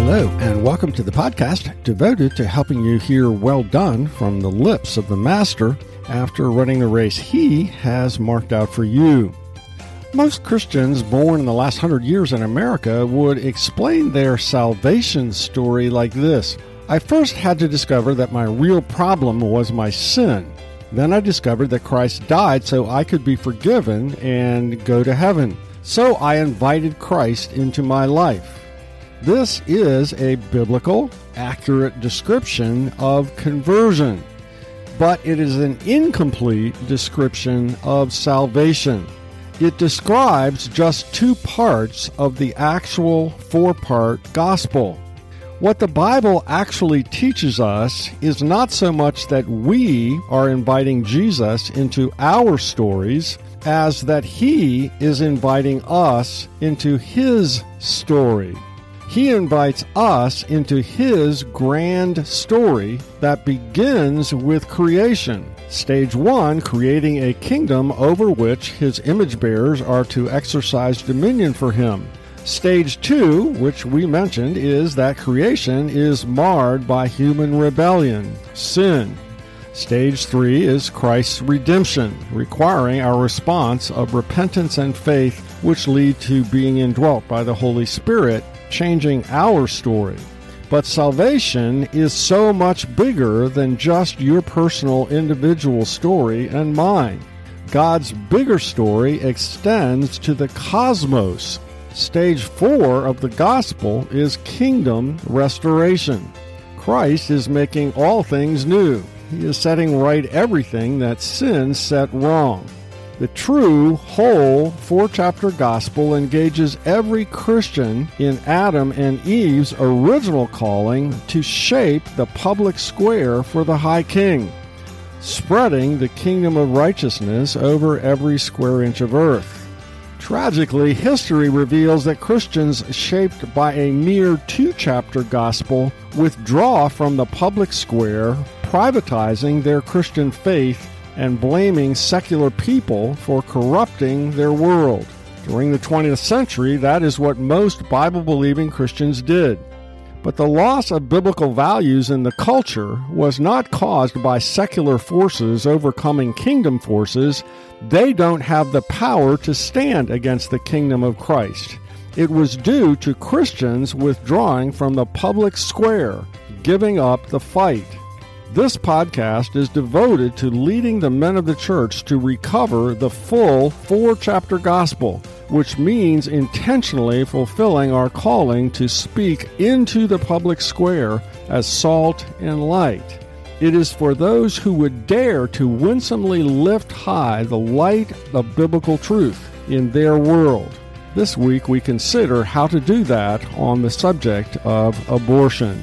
Hello, and welcome to the podcast devoted to helping you hear well done from the lips of the Master after running the race he has marked out for you. Most Christians born in the last 100 years in America would explain their salvation story like this. I first had to discover that my real problem was my sin. Then I discovered that Christ died so I could be forgiven and go to heaven. So I invited Christ into my life. This is a biblical, accurate description of conversion, but it is an incomplete description of salvation. It describes just two parts of the actual four-part gospel. What the Bible actually teaches us is not so much that we are inviting Jesus into our stories, as that He is inviting us into His story. He invites us into His grand story that begins with creation. Stage 1, creating a kingdom over which His image bearers are to exercise dominion for Him. Stage 2, which we mentioned, is that creation is marred by human rebellion, sin. Stage 3 is Christ's redemption, requiring our response of repentance and faith, which lead to being indwelt by the Holy Spirit, changing our story. But salvation is so much bigger than just your personal individual story and mine. God's bigger story extends to the cosmos. Stage 4 of the gospel is kingdom restoration. Christ is making all things new. He is setting right everything that sin set wrong. The true, whole, four-chapter gospel engages every Christian in Adam and Eve's original calling to shape the public square for the High King, spreading the kingdom of righteousness over every square inch of earth. Tragically, history reveals that Christians shaped by a mere two-chapter gospel withdraw from the public square, privatizing their Christian faith and blaming secular people for corrupting their world. During the 20th century, that is what most Bible-believing Christians did. But the loss of biblical values in the culture was not caused by secular forces overcoming kingdom forces. They don't have the power to stand against the kingdom of Christ. It was due to Christians withdrawing from the public square, giving up the fight. This podcast is devoted to leading the men of the church to recover the full four-chapter gospel, which means intentionally fulfilling our calling to speak into the public square as salt and light. It is for those who would dare to winsomely lift high the light of biblical truth in their world. This week we consider how to do that on the subject of abortion.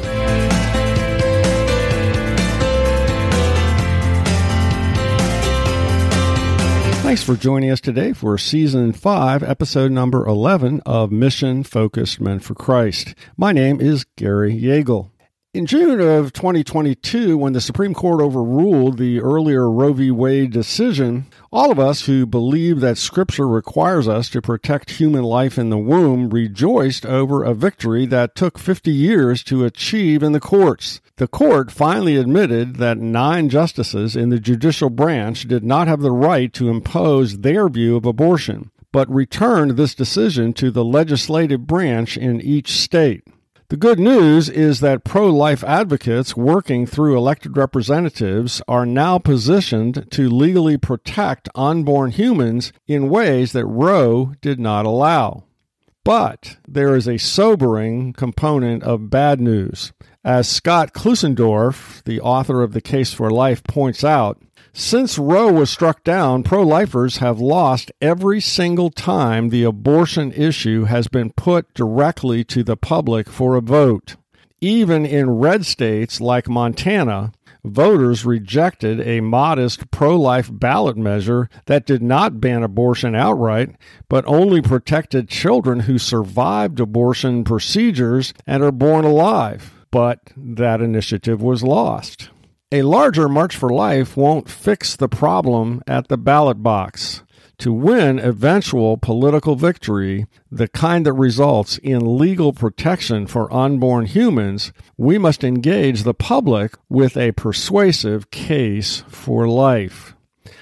Thanks for joining us today for Season 5, Episode number 11 of Mission Focused Men for Christ. My name is Gary Yeagle. In June of 2022, when the Supreme Court overruled the earlier Roe v. Wade decision, all of us who believe that Scripture requires us to protect human life in the womb rejoiced over a victory that took 50 years to achieve in the courts. The court finally admitted that 9 justices in the judicial branch did not have the right to impose their view of abortion, but returned this decision to the legislative branch in each state. The good news is that pro-life advocates working through elected representatives are now positioned to legally protect unborn humans in ways that Roe did not allow. But there is a sobering component of bad news. As Scott Klusendorf, the author of The Case for Life, points out, since Roe was struck down, pro-lifers have lost every single time the abortion issue has been put directly to the public for a vote. Even in red states like Montana, voters rejected a modest pro-life ballot measure that did not ban abortion outright, but only protected children who survived abortion procedures and are born alive. But that initiative was lost. A larger March for Life won't fix the problem at the ballot box. To win eventual political victory, the kind that results in legal protection for unborn humans, we must engage the public with a persuasive case for life.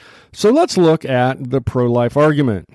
So let's look at the pro-life argument.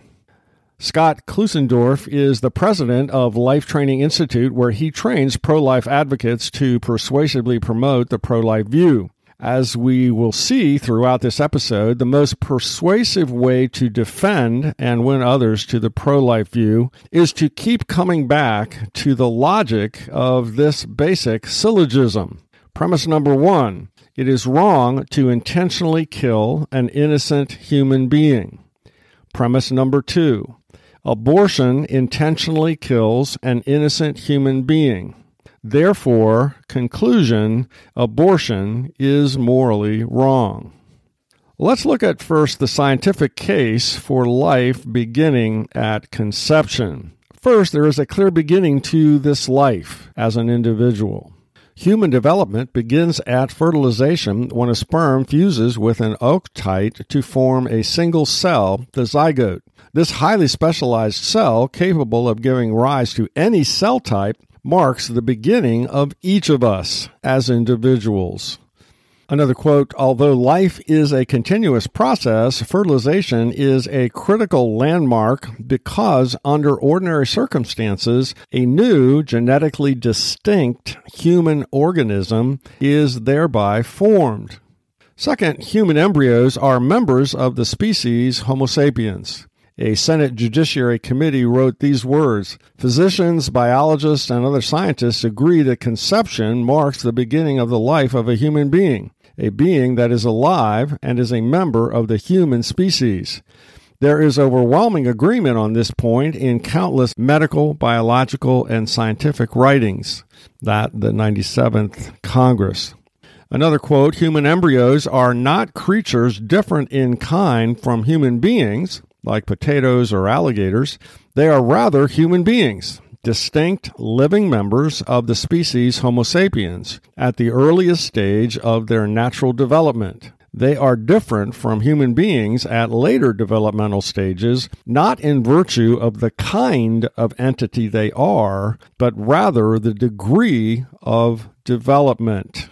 Scott Klusendorf is the president of Life Training Institute, where he trains pro-life advocates to persuasively promote the pro-life view. As we will see throughout this episode, the most persuasive way to defend and win others to the pro-life view is to keep coming back to the logic of this basic syllogism. Premise number 1, it is wrong to intentionally kill an innocent human being. Premise number 2, abortion intentionally kills an innocent human being. Therefore, conclusion, abortion is morally wrong. Let's look at first the scientific case for life beginning at conception. First, there is a clear beginning to this life as an individual. Human development begins at fertilization when a sperm fuses with an oocyte to form a single cell, the zygote. This highly specialized cell, capable of giving rise to any cell type, marks the beginning of each of us as individuals. Another quote, although life is a continuous process, fertilization is a critical landmark because under ordinary circumstances, a new genetically distinct human organism is thereby formed. Second, human embryos are members of the species Homo sapiens. A Senate Judiciary Committee wrote these words, physicians, biologists, and other scientists agree that conception marks the beginning of the life of a human being, a being that is alive and is a member of the human species. There is overwhelming agreement on this point in countless medical, biological, and scientific writings. That the 97th Congress. Another quote, human embryos are not creatures different in kind from human beings, like potatoes or alligators. They are rather human beings, distinct living members of the species Homo sapiens at the earliest stage of their natural development. They are different from human beings at later developmental stages, not in virtue of the kind of entity they are, but rather the degree of development.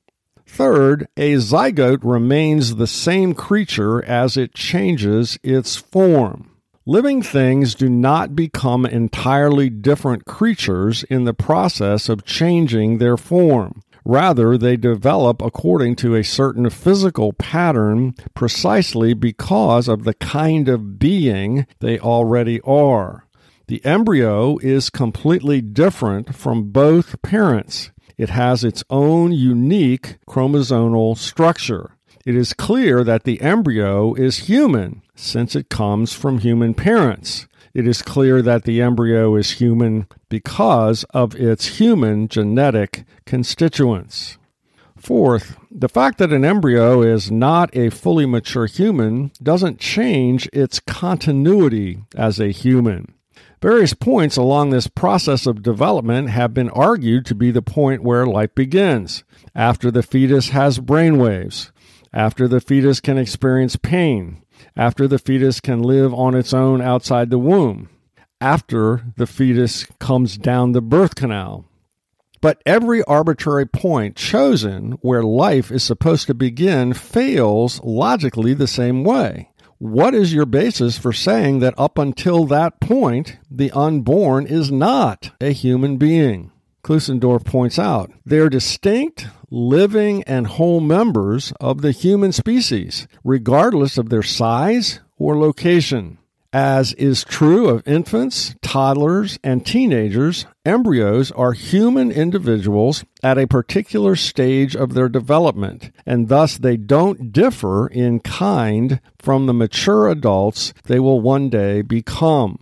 Third, a zygote remains the same creature as it changes its form. Living things do not become entirely different creatures in the process of changing their form. Rather, they develop according to a certain physical pattern precisely because of the kind of being they already are. The embryo is completely different from both parents. It has its own unique chromosomal structure. It is clear that the embryo is human, since it comes from human parents. It is clear that the embryo is human because of its human genetic constituents. Fourth, the fact that an embryo is not a fully mature human doesn't change its continuity as a human. Various points along this process of development have been argued to be the point where life begins, after the fetus has brainwaves, after the fetus can experience pain, after the fetus can live on its own outside the womb, after the fetus comes down the birth canal. But every arbitrary point chosen where life is supposed to begin fails logically the same way. What is your basis for saying that up until that point, the unborn is not a human being? Klusendorf points out, they are distinct, living, and whole members of the human species, regardless of their size or location. As is true of infants, toddlers, and teenagers, embryos are human individuals at a particular stage of their development, and thus they don't differ in kind from the mature adults they will one day become.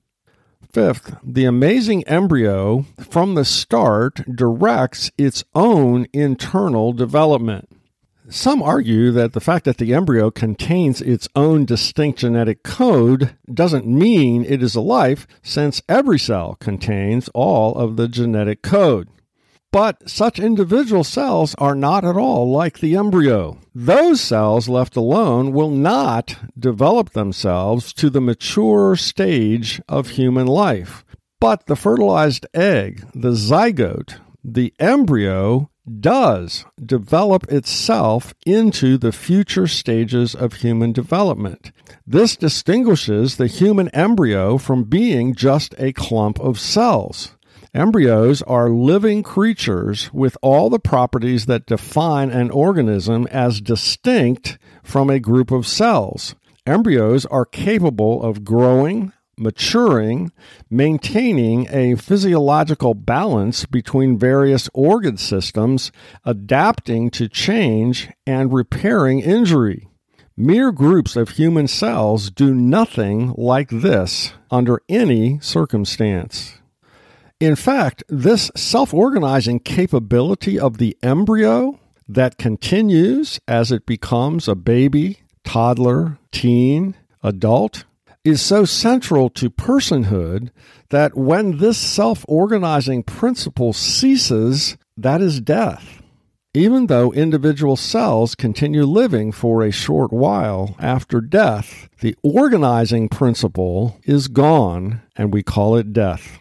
Fifth, the amazing embryo from the start directs its own internal development. Some argue that the fact that the embryo contains its own distinct genetic code doesn't mean it is alive, since every cell contains all of the genetic code. But such individual cells are not at all like the embryo. Those cells left alone will not develop themselves to the mature stage of human life. But the fertilized egg, the zygote, the embryo, does develop itself into the future stages of human development. This distinguishes the human embryo from being just a clump of cells. Embryos are living creatures with all the properties that define an organism as distinct from a group of cells. Embryos are capable of growing, maturing, maintaining a physiological balance between various organ systems, adapting to change, and repairing injury. Mere groups of human cells do nothing like this under any circumstance. In fact, this self-organizing capability of the embryo that continues as it becomes a baby, toddler, teen, adult, is so central to personhood that when this self-organizing principle ceases, that is death. Even though individual cells continue living for a short while after death, the organizing principle is gone, and we call it death.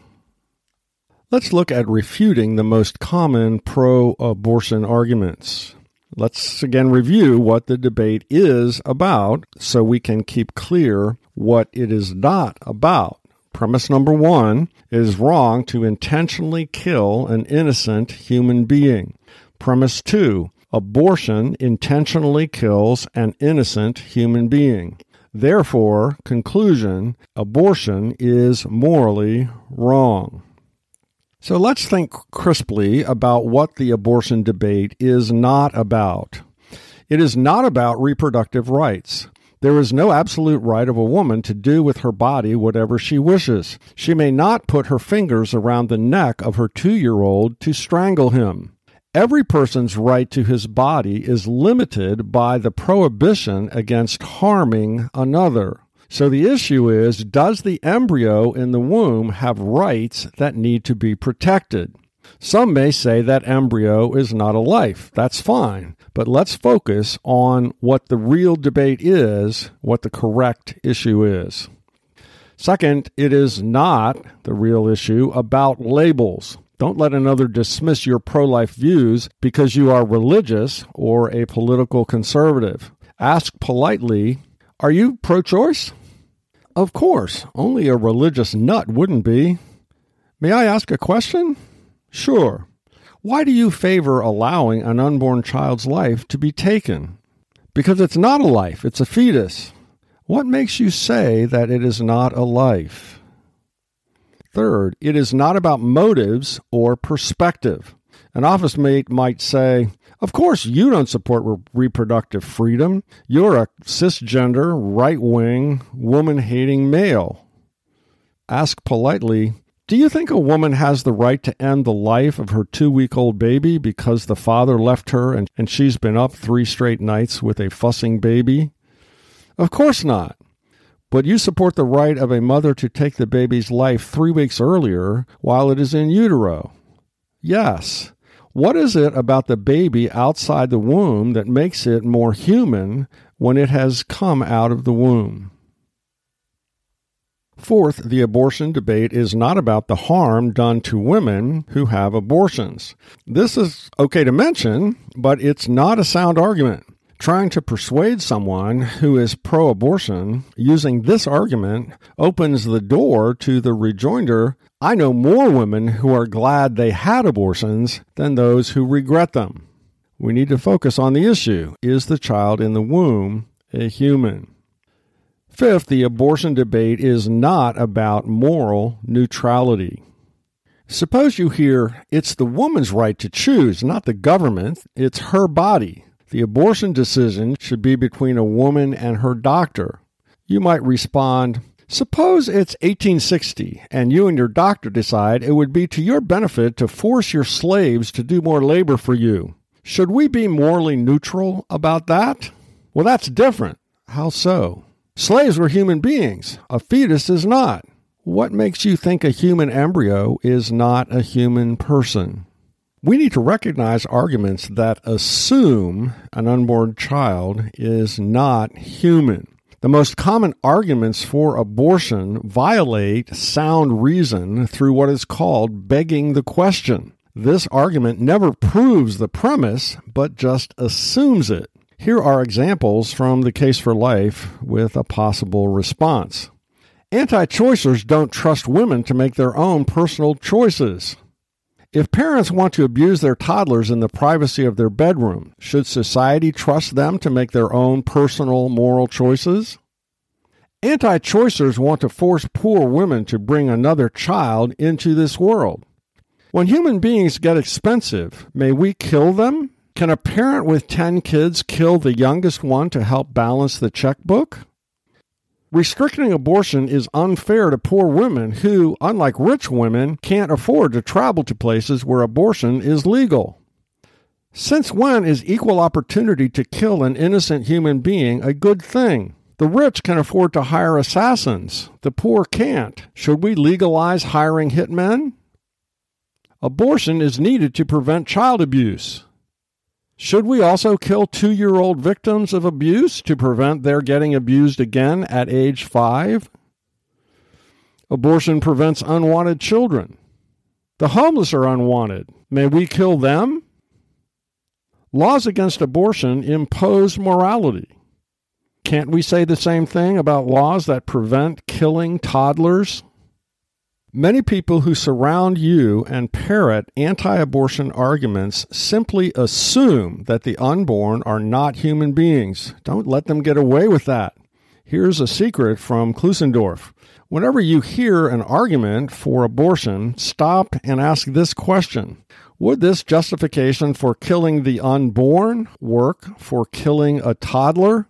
Let's look at refuting the most common pro-abortion arguments. Let's again review what the debate is about so we can keep clear what it is not about. Premise number 1 is wrong to intentionally kill an innocent human being. Premise 2, abortion intentionally kills an innocent human being. Therefore, conclusion, abortion is morally wrong. So let's think crisply about what the abortion debate is not about. It is not about reproductive rights. There is no absolute right of a woman to do with her body whatever she wishes. She may not put her fingers around the neck of her 2-year-old to strangle him. Every person's right to his body is limited by the prohibition against harming another. So the issue is, does the embryo in the womb have rights that need to be protected? Some may say that embryo is not a life. That's fine. But let's focus on what the real debate is, what the correct issue is. Second, it is not the real issue about labels. Don't let another dismiss your pro-life views because you are religious or a political conservative. Ask politely, are you pro-choice? Of course, only a religious nut wouldn't be. May I ask a question? Sure. Why do you favor allowing an unborn child's life to be taken? Because it's not a life, it's a fetus. What makes you say that it is not a life? Third, it is not about motives or perspective. An office mate might say, of course you don't support reproductive freedom. You're a cisgender, right-wing, woman-hating male. Ask politely, do you think a woman has the right to end the life of her 2-week-old baby because the father left her and she's been up 3 straight nights with a fussing baby? Of course not. But you support the right of a mother to take the baby's life 3 weeks earlier while it is in utero. Yes. What is it about the baby outside the womb that makes it more human when it has come out of the womb? Fourth, the abortion debate is not about the harm done to women who have abortions. This is okay to mention, but it's not a sound argument. Trying to persuade someone who is pro-abortion using this argument opens the door to the rejoinder, I know more women who are glad they had abortions than those who regret them. We need to focus on the issue. Is the child in the womb a human? Fifth, the abortion debate is not about moral neutrality. Suppose you hear, it's the woman's right to choose, not the government. It's her body. The abortion decision should be between a woman and her doctor. You might respond, suppose it's 1860 and you and your doctor decide it would be to your benefit to force your slaves to do more labor for you. Should we be morally neutral about that? Well, that's different. How so? Slaves were human beings. A fetus is not. What makes you think a human embryo is not a human person? We need to recognize arguments that assume an unborn child is not human. The most common arguments for abortion violate sound reason through what is called begging the question. This argument never proves the premise, but just assumes it. Here are examples from the Case for Life with a possible response. Anti-choicers don't trust women to make their own personal choices. If parents want to abuse their toddlers in the privacy of their bedroom, should society trust them to make their own personal moral choices? Anti-choicers want to force poor women to bring another child into this world. When human beings get expensive, may we kill them? Can a parent with 10 kids kill the youngest one to help balance the checkbook? Restricting abortion is unfair to poor women who, unlike rich women, can't afford to travel to places where abortion is legal. Since when is equal opportunity to kill an innocent human being a good thing? The rich can afford to hire assassins. The poor can't. Should we legalize hiring hitmen? Abortion is needed to prevent child abuse. Should we also kill 2-year-old victims of abuse to prevent their getting abused again at age 5? Abortion prevents unwanted children. The homeless are unwanted. May we kill them? Laws against abortion impose morality. Can't we say the same thing about laws that prevent killing toddlers? Many people who surround you and parrot anti-abortion arguments simply assume that the unborn are not human beings. Don't let them get away with that. Here's a secret from Klusendorf. Whenever you hear an argument for abortion, stop and ask this question. Would this justification for killing the unborn work for killing a toddler?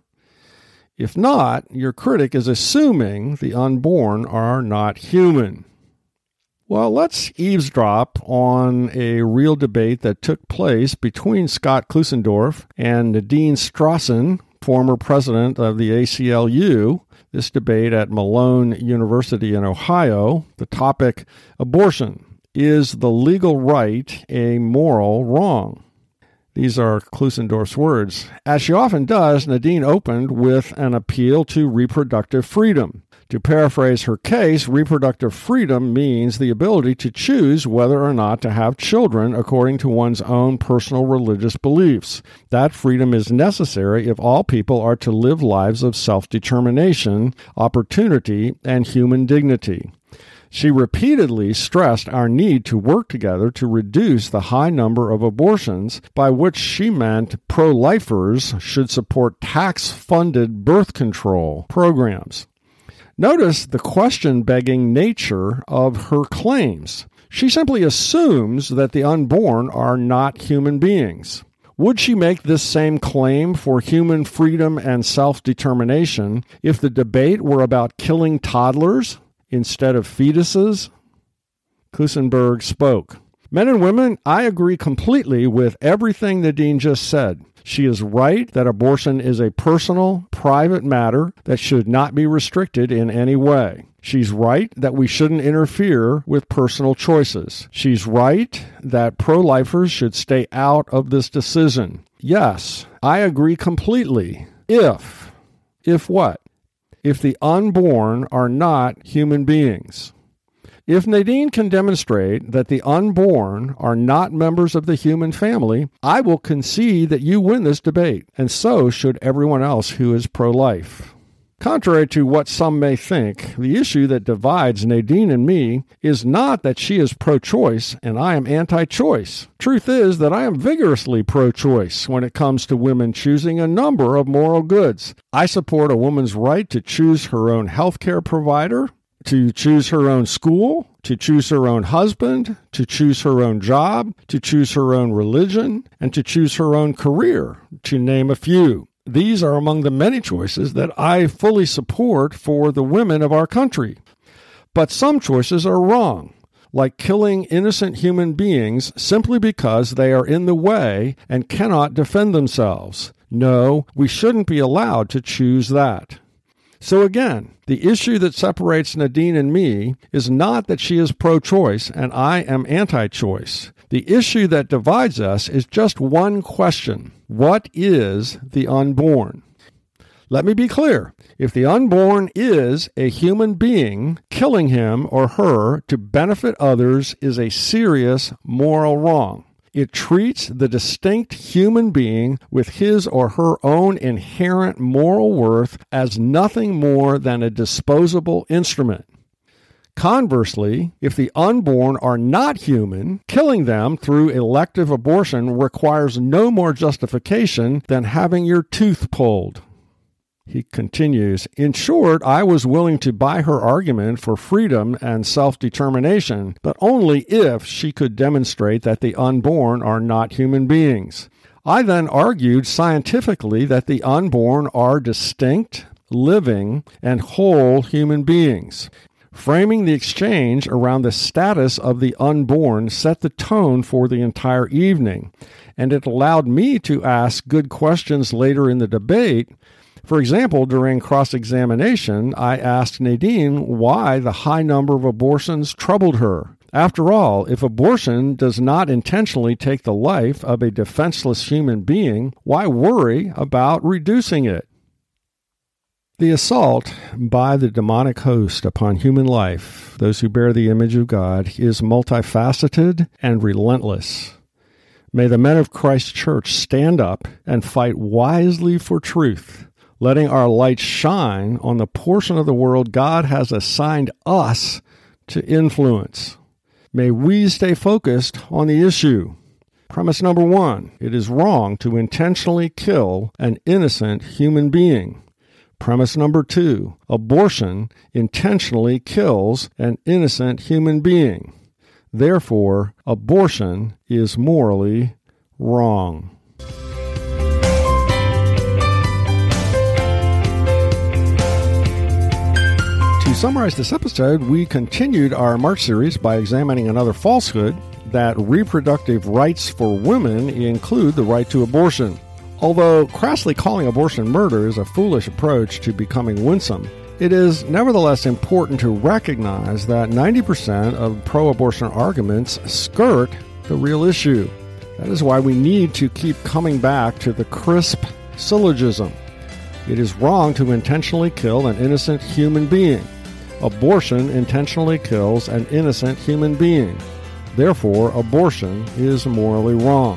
If not, your critic is assuming the unborn are not human. Well, let's eavesdrop on a real debate that took place between Scott Klusendorf and Nadine Strossen, former president of the ACLU. This debate at Malone University in Ohio. The topic, abortion. Is the legal right a moral wrong? These are Klusendorf's words. As she often does, Nadine opened with an appeal to reproductive freedom. To paraphrase her case, reproductive freedom means the ability to choose whether or not to have children according to one's own personal religious beliefs. That freedom is necessary if all people are to live lives of self-determination, opportunity, and human dignity. She repeatedly stressed our need to work together to reduce the high number of abortions, by which she meant pro-lifers should support tax-funded birth control programs. Notice the question-begging nature of her claims. She simply assumes that the unborn are not human beings. Would she make this same claim for human freedom and self-determination if the debate were about killing toddlers instead of fetuses? Klusendorf spoke. Men and women, I agree completely with everything Nadine just said. She is right that abortion is a personal, private matter that should not be restricted in any way. She's right that we shouldn't interfere with personal choices. She's right that pro-lifers should stay out of this decision. Yes, I agree completely. If what? If the unborn are not human beings. If Nadine can demonstrate that the unborn are not members of the human family, I will concede that you win this debate, and so should everyone else who is pro-life. Contrary to what some may think, the issue that divides Nadine and me is not that she is pro-choice and I am anti-choice. Truth is that I am vigorously pro-choice when it comes to women choosing a number of moral goods. I support a woman's right to choose her own health care provider, to choose her own school, to choose her own husband, to choose her own job, to choose her own religion, and to choose her own career, to name a few. These are among the many choices that I fully support for the women of our country. But some choices are wrong, like killing innocent human beings simply because they are in the way and cannot defend themselves. No, we shouldn't be allowed to choose that. So again, the issue that separates Nadine and me is not that she is pro-choice and I am anti-choice. The issue that divides us is just one question. What is the unborn? Let me be clear. If the unborn is a human being, killing him or her to benefit others is a serious moral wrong. It treats the distinct human being with his or her own inherent moral worth as nothing more than a disposable instrument. Conversely, if the unborn are not human, killing them through elective abortion requires no more justification than having your tooth pulled. He continues, in short, I was willing to buy her argument for freedom and self-determination, but only if she could demonstrate that the unborn are not human beings. I then argued scientifically that the unborn are distinct, living, and whole human beings. Framing the exchange around the status of the unborn set the tone for the entire evening, and it allowed me to ask good questions later in the debate. For example, during cross-examination, I asked Nadine why the high number of abortions troubled her. After all, if abortion does not intentionally take the life of a defenseless human being, why worry about reducing it? The assault by the demonic host upon human life, those who bear the image of God, is multifaceted and relentless. May the men of Christ's church stand up and fight wisely for truth, letting our light shine on the portion of the world God has assigned us to influence. May we stay focused on the issue. Premise number 1, it is wrong to intentionally kill an innocent human being. Premise number 2, abortion intentionally kills an innocent human being. Therefore, abortion is morally wrong. To summarize this episode, we continued our March series by examining another falsehood, that reproductive rights for women include the right to abortion. Although crassly calling abortion murder is a foolish approach to becoming winsome, it is nevertheless important to recognize that 90% of pro-abortion arguments skirt the real issue. That is why we need to keep coming back to the crisp syllogism. It is wrong to intentionally kill an innocent human being. Abortion intentionally kills an innocent human being. Therefore, abortion is morally wrong.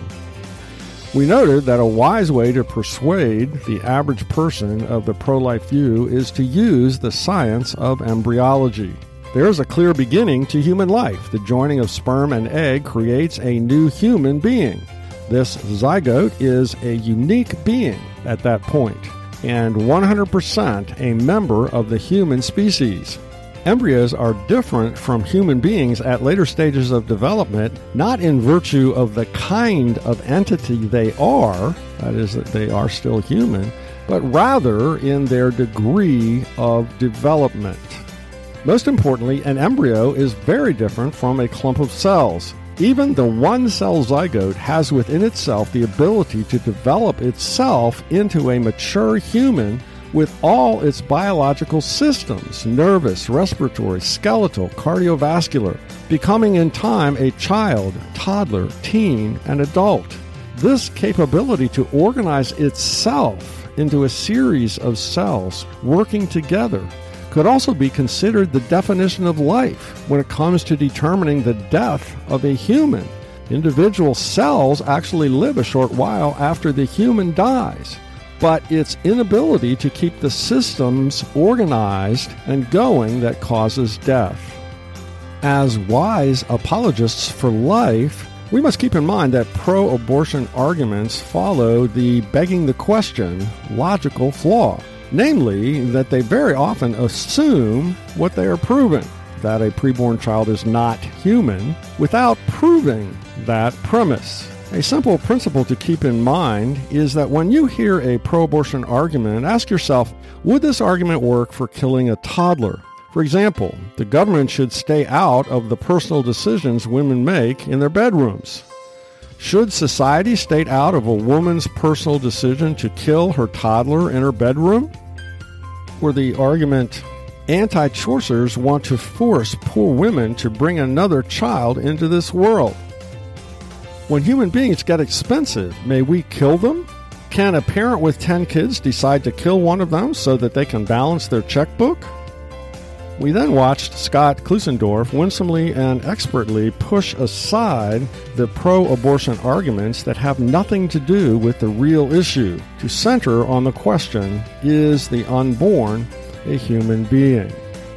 We noted that a wise way to persuade the average person of the pro-life view is to use the science of embryology. There is a clear beginning to human life. The joining of sperm and egg creates a new human being. This zygote is a unique being at that point, and 100% a member of the human species. Embryos are different from human beings at later stages of development, not in virtue of the kind of entity they are, that is, that they are still human, but rather in their degree of development. Most importantly, an embryo is very different from a clump of cells. Even the one-cell zygote has within itself the ability to develop itself into a mature human with all its biological systems, nervous, respiratory, skeletal, cardiovascular, becoming in time a child, toddler, teen, and adult. This capability to organize itself into a series of cells working together could also be considered the definition of life when it comes to determining the death of a human. Individual cells actually live a short while after the human dies, but its inability to keep the systems organized and going that causes death. As wise apologists for life, we must keep in mind that pro-abortion arguments follow the begging the question logical flaw, namely that they very often assume what they are proving, that a preborn child is not human, without proving that premise. A simple principle to keep in mind is that when you hear a pro-abortion argument, ask yourself, would this argument work for killing a toddler? For example, the government should stay out of the personal decisions women make in their bedrooms. Should society stay out of a woman's personal decision to kill her toddler in her bedroom? where the argument, anti-choicers want to force poor women to bring another child into this world. When human beings get expensive, may we kill them? Can a parent with 10 kids decide to kill one of them so that they can balance their checkbook? We then watched Scott Klusendorf winsomely and expertly push aside the pro-abortion arguments that have nothing to do with the real issue to center on the question, is the unborn a human being?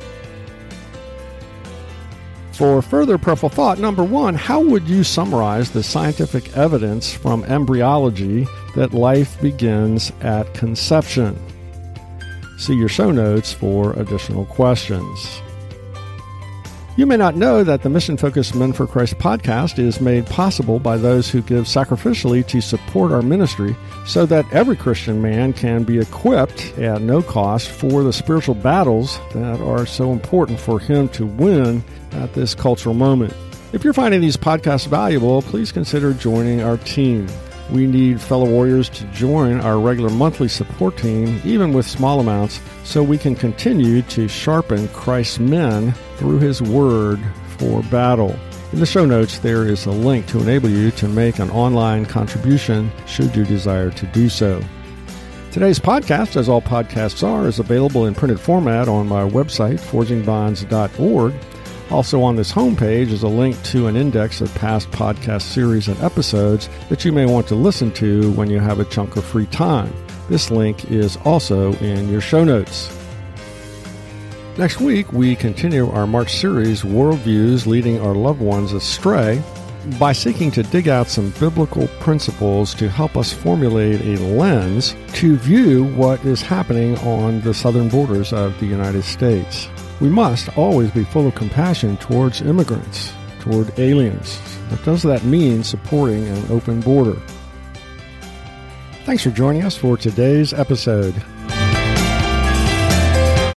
For further prayerful thought, number one, how would you summarize the scientific evidence from embryology that life begins at conception? See your show notes for additional questions. You may not know that the mission-focused Men for Christ podcast is made possible by those who give sacrificially to support our ministry so that every Christian man can be equipped at no cost for the spiritual battles that are so important for him to win at this cultural moment. If you're finding these podcasts valuable, please consider joining our team. We need fellow warriors to join our regular monthly support team, even with small amounts, so we can continue to sharpen Christ's men through His Word for battle. In the show notes, there is a link to enable you to make an online contribution should you desire to do so. Today's podcast, as all podcasts are, is available in printed format on my website, forgingbonds.org. Also on this homepage is a link to an index of past podcast series and episodes that you may want to listen to when you have a chunk of free time. This link is also in your show notes. Next week, we continue our March series, Worldviews Leading Our Loved Ones Astray, by seeking to dig out some biblical principles to help us formulate a lens to view what is happening on the southern borders of the United States. We must always be full of compassion towards immigrants, toward aliens. But does that mean supporting an open border? Thanks for joining us for today's episode.